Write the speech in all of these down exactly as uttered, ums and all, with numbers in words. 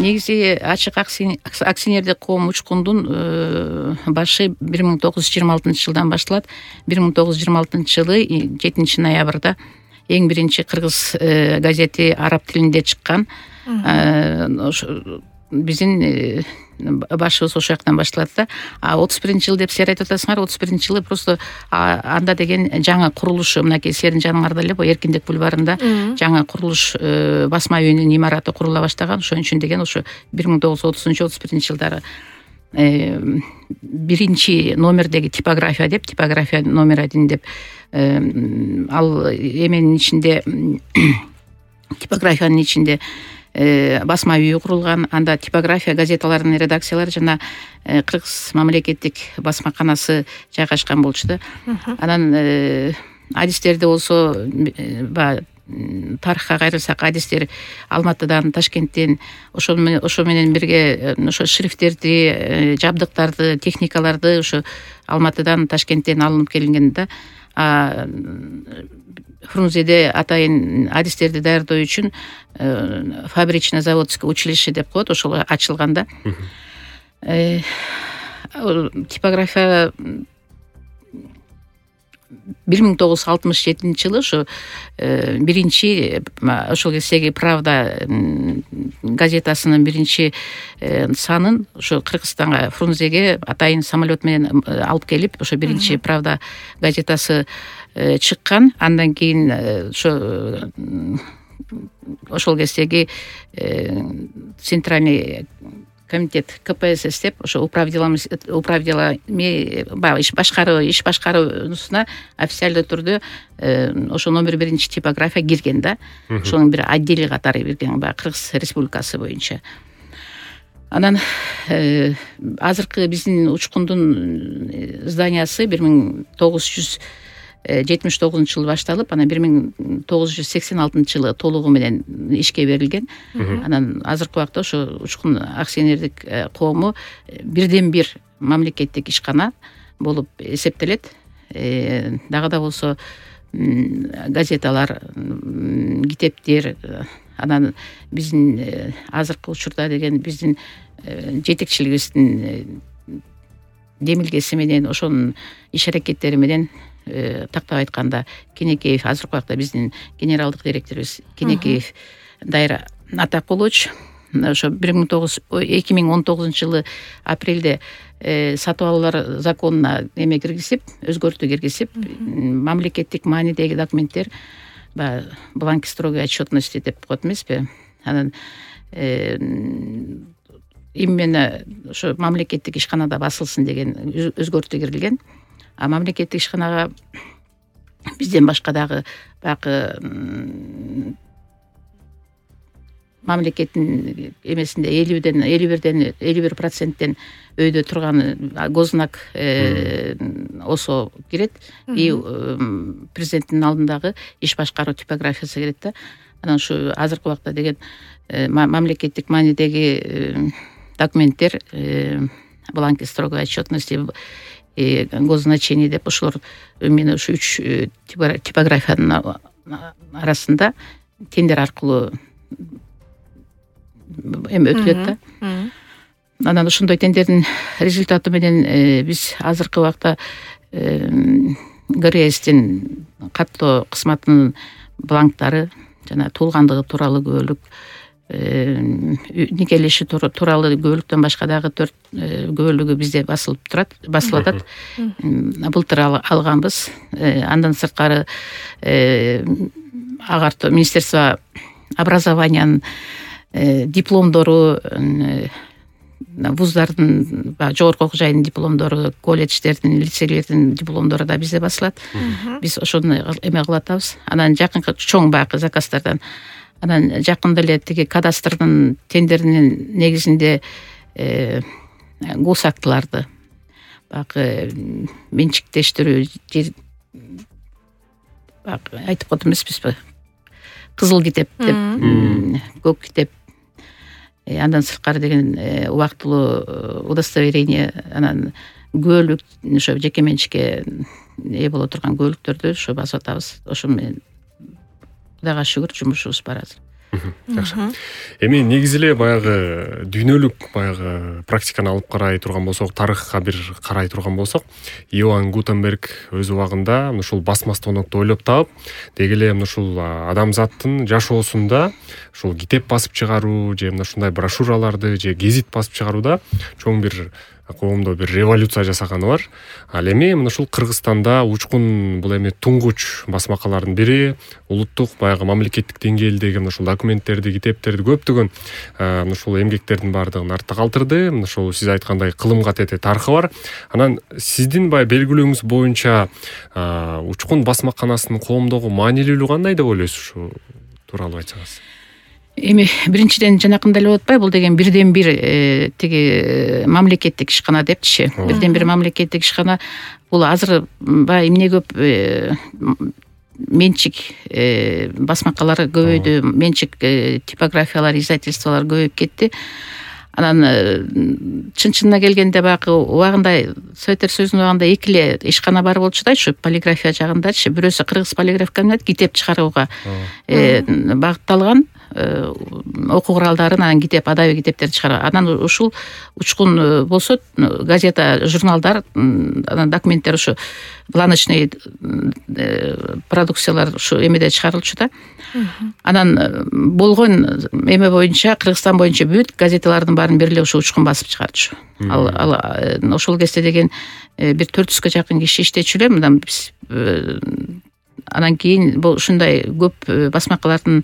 негизи ачык акционердик коом Учкундун башы бир миң тогуз жүз жыйырма алтынчы жылдан башталат. бир миң тогуз жүз жыйырма алтынчы жылы жетинчи ноябрда эң биринчи кыргыз газети араб тилинде чыккан. Биздин башыбыз ошол жактан башталат да. А отуз биринчи жыл деп силер айтып атасыңар, отуз биринчи жылы просто анда деген жаңы курулуш, мынакей силердин жаныңарда эле Эркиндик бульварында жаңы курулуш басма үйүнүн имараты курула баштаган. Ошон үчүн деген ошо бир миң тогуз жүз отузунчу отуз биринчи жылдары биринчи номердеги типография деп, типография номер один деп ал эменин ичинде, типографиянын ичинде басма үйү курулган. Анда типография газеталарынын редакциялары жана кыргыз мамлекеттик басмаканасы жайгашкан болчу да. Анан адистерди болсо баягы тарыхка кайрылсак, адистер Алматыдан, Ташкенттен ошо ошо менен бирге ошо шрифттерди, жабдыктарды, техникаларды ошо Алматыдан, Ташкенттен алынып келинген да. Фрунзеде атайын адистерди даярдоо үчүн фабрично-заводское училище деп коет, ошол ачылган да. Типография бир миң тогуз жүз алтымыш жетинчи жылы ошо биринчи ошол кездеги Правда газетасынын биринчи санын ошо Кыргызстанга, Фрунзеге атайын самолет менен алып келип, ошо биринчи Правда газетасы чыккан. Андан кийин ошо ошол кездеги центральный комитет ка пэ эс эс деп ошо управделами управделами иш башкаруу иш башкаруусуна официалдуу түрдө ошо номер биринчи типография кирген да. Ошонун бир отдели катары кирген баягы Кыргыз Республикасы боюнча. Анан азыркы биздин Учкундун зданиясы бир миң тогуз жүз жетимиш тогузунчу жылы башталып, анан бир миң тогуз жүз сексен алтынчы жылы толугу менен ишке берилген. Анан азыркы убакта ошо Учкун акционердик коому бирден бир мамлекеттик ишкана болуп эсептелет. Дагы да болсо газеталар, китептер, анан биздин азыркы учурда деген биздин жетекчилигибиздин демилгеси менен, ошонун иш аракеттери менен, тактап айтканда Кенекеев, азыркы убакта биздин генералдык директорубуз Кенекеев Дайра Атакулович ошо эки миң он тогузунчу жылы апрелде сатып алуулар законуна эме киргизип, өзгөртүү киргизип, мамлекеттик маанидеги документтер, баягы бланки строгой отчетности деп коет эмеспи. Анан именно ошо мамлекеттик ишканада басылсын деген өзгөртүү кирилген. А мамлекеттик ишканага бизден башка дагы баягы мамлекеттин эмесинде элүүдөн элүү бирден элүү бир проценттен өйдө турган гознак осо кирет. И президенттин алдындагы иш башкаруу типографиясы кирет да. Анан ушу азыркы убакта деген мамлекеттик маанидеги документтер, бланки строгой отчетности, госзначение деп ошолор мен ушу үч типографиянын арасында тендер аркылуу эме өтүлөт да. Анан ошондой тендердин результаты менен биз азыркы убакта ГРЭСтин каттоо кызматынын бланктары жана туулгандыгы тууралуу күбөлүк, никелеши тууралуу күбөлүктөн башка дагы төрт күбөлүгү бизде басылып турат, басылып атат. Былтыр алганбыз. Андан сырткары агартуу Министерство образованиянын дипломдору, вуздардын, жогорку окуу жайдын дипломдору, колледждердин, лицейлердин дипломдору да бизде басылат. Биз ошону эме кылып атабыз. Анан жакынкы чоң баягы заказдардан, анан жакында эле тиги кадастрдын тендеринин негизинде гос актыларды баягы менчиктештирүү жер баягы айтып коет эмеспизби, кызыл китеп деп, көк китеп, андан сырткары деген убактылуу удостоверение, анан күбөлүк, ошо жеке менчикке ээ боло турган күбөлүктөрдү ошо басып атабыз. Ошо менен Кудайга шүгүр жумушубуз бар азыр. Жакшы. Эми негизи эле баягы дүйнөлүк баягы практиканы алып карай турган болсок, тарыхка бир карай турган болсок, Иоанн Гутенберг өз убагында ушул басма станокто ойлоп таап, деги эле ушул адамзаттын жашоосунда ушул китеп басып чыгаруу же мына ушундай брошюраларды же гезит басып чыгарууда чоң бир коомдо бир революция жасаганы бар. Ал эми мына ушул Кыргызстанда учкун бул эми туңгуч басмакалардын бири, улуттук баягы мамлекеттик деңгээлдеги мына ушул документтерди, китептерди көптөгөн мына ушул эмгектердин баардыгын артта калтырды. Мына ушул сиз айткандай кылымга тете тарыхы бар. Анан сиздин баягы белгилөөңүз боюнча учкун басмаканасынын коомдогу маанилүүлүгү кандай деп ойлойсуз? Ушу тууралуу айтсаңыз. Эми биринчиден жанакындай эле атпайбы, бул деген бирден бир тиги мамлекеттик ишкана депчи. Бирден бир мамлекеттик ишкана. Бул азыр баягы эмне көп менчик басмакалары көбөйдү, менчик типографиялар, издательстволор көбөйүп кетти. Анан чын-чынына келгенде баягы убагында Советтер Союзунун убагында эки эле ишкана бар болчу да, ушу полиграфия жагындачы. Бирөөсү Кыргыз полиграф комбинаты китеп чыгарууга багытталган окуу куралдарын, анан китеп, адабий китептерди чыгарат. Анан ушул учкун болсо газета, журналдар, анан документтер ушу планочный продукциялар ушу эмеде чыгарылчу да. Анан болгон эме боюнча, Кыргызстан боюнча бүт газеталардын баарын бир эле ушу учкун басып чыгарчу. Ал ошол кезде деген бир төрт жүзгө жакын киши иштечү эле. Мындан биз анан кийин бул ушундай көп басмакалардын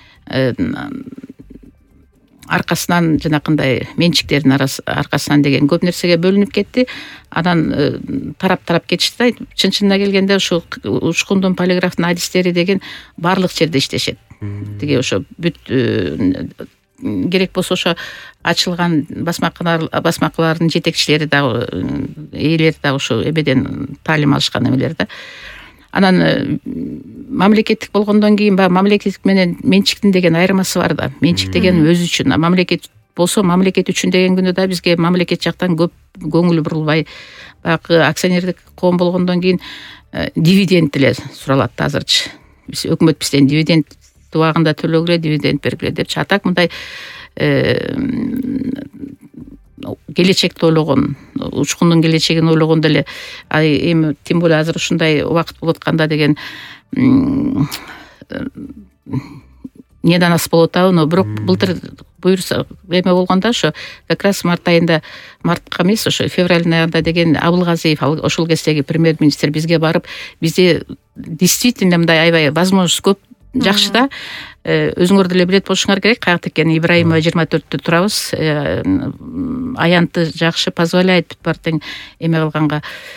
аркасынан, жанакындай менчиктердин аркасынан деген көп нерсеге бөлүнүп кетти. Анан тарап-тарап кетишти. Чын-чынына келгенде ушу учкундун, полиграфтын адистери деген баардык жерде иштешет. Тиги ошо бүт керек болсо ошо ачылган басмакалардын жетекчилери дагы, ээлери дагы ошо эбеден таалим алышкан эмелер да. Анан мамлекеттик болгондон кийин баягы мамлекеттик менен менчиктин деген айырмасы бар да. Менчик деген өзү үчүн, мамлекет болсо мамлекет үчүн деген күндө да бизге мамлекет жактан көп көңүл бурулбай, баягы акционердик коом болгондон кийин дивиденд эле суралат азырчы. Биз өкмөт бизден дивиденд убагында төлөгүлө, дивиденд бергиле депчи. А так мындай келечекти ойлогон, учкундун келечегин ойлогондо эле, эми тем более азыр ушундай убакыт болуп атканда деген неден ас болуп атабы. Но бирок былтыр буюрса эме болгондо ошо как раз март айында, мартка эмес, ошо февралдын айында деген Абылгазиев, ошол кездеги премьер-министр бизге барып, бизде действительно мындай аябай возможность көп, жакшы да. Өзүңөр деле билет болушуңар керек, каякта экени. Ибраимова жыйырма төрттө турабыз. Аянты жакшы, позволяет бүт бартың эме кылганга.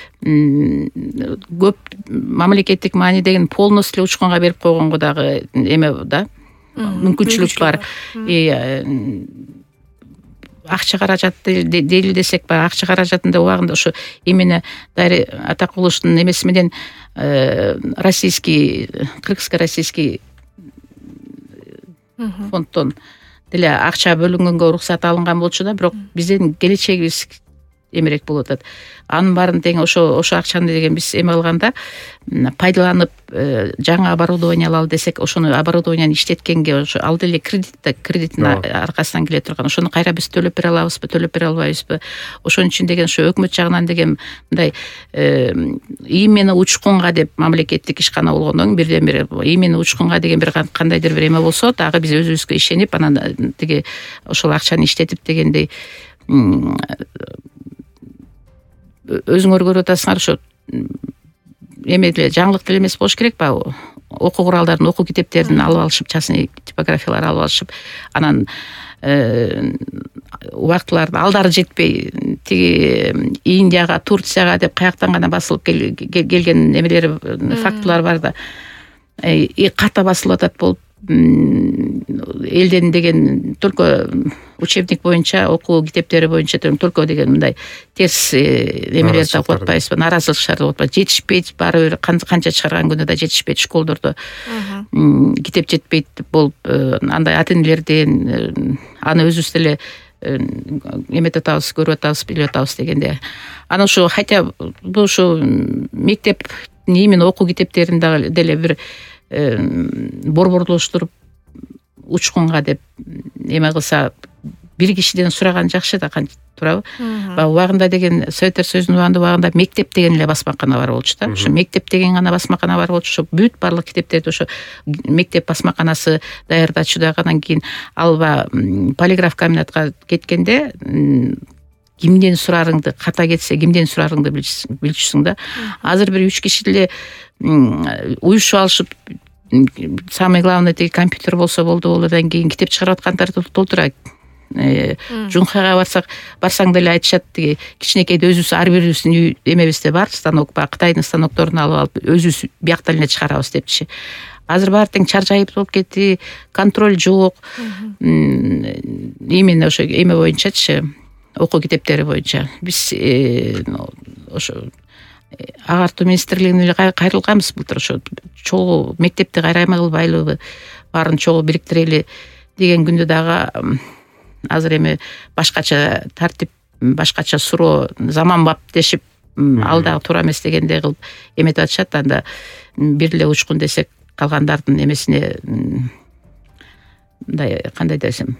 Көп мамлекеттик маани деген полностью учкунга берип койгонго дагы эме да, мүмкүнчүлүк бар. Акча каражаты дейли десек, баягы акча каражатында убагында ошо эмени Дарья Атакуловдун эмеси менен российский, кыргызско-российский фонддон деле акча бөлүнгөнгө уруксат алынган болчу да, бирок биздин келечегибиз эмерээк болуп атат. Анын баарын тең ошо ошо акчаны деген биз эме кылганда пайдаланып жаңы оборудование алалы десек, ошону оборудованияны иштеткенге ошо ал деле кредит, кредиттин аркасынан келе турган. Ошону кайра биз төлөп бере алабызбы, төлөп бере албайбызбы? Ошон үчүн деген ошо өкмөт жагынан деген мындай именно учкунга деп мамлекеттик ишкана болгондон бирден бир именно учкунга деген бир кандайдыр бир эме болсо, дагы биз өзүбүзгө ишенип, анан тиги ошол акчаны иштетип дегендей өзүңөр көрүп атасыңар, ошо эме деле жаңылык деле эмес болуш керек ба? Окуу куралдарын, окуу китептерин алып алышып, частный типографиялар алып алышып, анан убактылардын алдары жетпей, тиги Индияга, Турцияга деп каяктан гана басылып келген эмелери, фактылар бар да. Ката басылып атат болуп, элден деген только учебник боюнча, окуу китептери боюнча только деген мындай терс эмелерди окуп атпайбызбы, нааразылык шаар окуп атпайбыз. Жетишпейт, баары бир канча чыгарган күндө да жетишпейт, школдордо китеп жетпейт болуп, андай ата-энелерден аны өзүбүз деле эмете атабыз, көрүп атабыз, билип атабыз дегенде. Анан ушу хотя бул ушу мектеп именно окуу китептерин деле бир борборлоштуруп учкунга деп эме кылса бир кишиден сураган жакшы да, туурабы? Баягы убагында деген Советтер Союзунун убагында убагында мектеп деген эле басмакана бар болчу да. Ошо мектеп деген гана басмакана бар болчу. Ошо бүт барлык китептерди ошо мектеп басмаканасы даярдачу дагы. Анан кийин алба полиграф комбинатка кеткенде кимден сурарыңды, ката кетсе кимден сурарыңды билчүсүң да. Азыр бир үч киши эле уюшуп алышып, самый главный теги компьютер болсо болду, одан кийин китеп чыгарып аткандарды толтура. Жунхага барсак, барсаң деле айтышат, тиги кичинекейде өзүбүз ар бирибиздин эмебизде бар станок, баягы Кытайдын станокторун алып алып өзүбүз бияктан эле чыгарабыз депчи. Азыр баары тең чаржайып болуп кетти, контроль жок. Именно ошо эме боюнчачы, окуу китептери боюнча биз ошо агартуу министрлигине кайрылганбыз былтыр. Ошо чогуу мектепти кайрайма кылбайлыбы, баарын чогуу бириктирели деген күндө дагы азыр эми башкача тартип, башкача суроо, заманбап дешип, ал дагы туура эмес дегендей кылып эметип атышат. Анда бир эле учкун десек, калгандардын эмесине мындай кандай десем,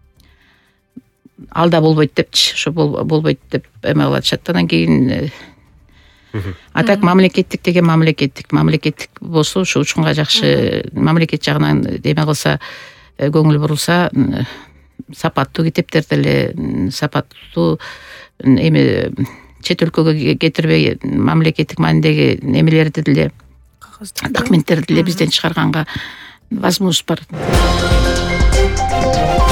алда болбойт депчи, ошо болбойт деп эме кылып атышат. Анан кийин а так мамлекеттик деген мамлекеттик, мамлекеттик болсо ошо учкунга жакшы, мамлекет жагынан эме кылса, көңүл бурулса, сапаттуу китептерди эле, сапаттуу эми чет өлкөгө кетирбей мамлекеттик маанидеги эмелерди деле, документтерди деле бизден чыгарганга возможность бар.